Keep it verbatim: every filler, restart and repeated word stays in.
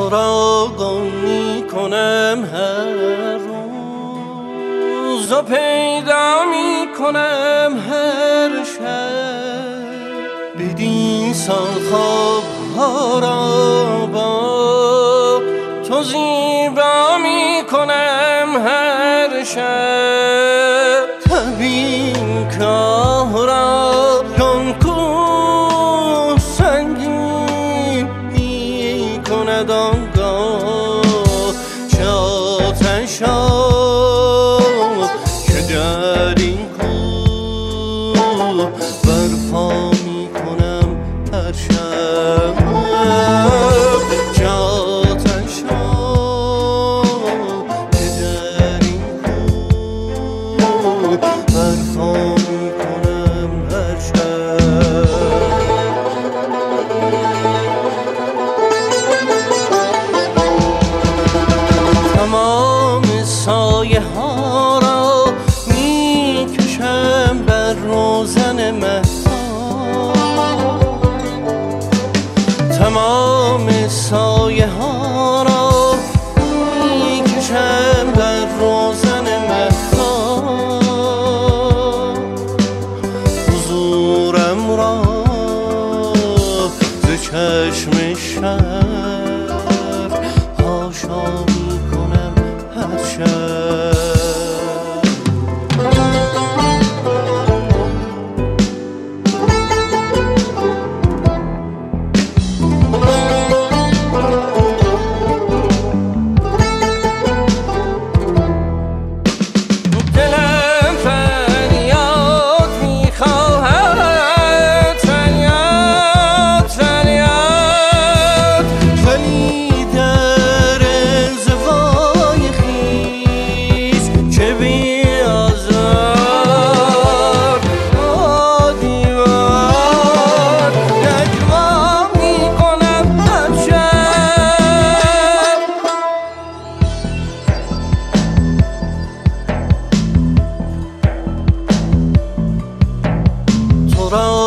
تو را گم می کنم هر روز و پیدا می کنم هر شب، بدین سال خواب ها را با تو زیبا می کنم هر شب. تبین کاه را جان کو سنگین می کند آنگاه، چه آتشا که در این کوه برپا می کنم هر شب. چه آتشا که در این کوه برپا می کنم هر شب. تمام سایه ها را می کشم بر روزن مهتاب، تمام سایه ها را می کشم بر روزن مهتاب. حضورم را ز چشم شب حاشا می کنم هر شب. تو را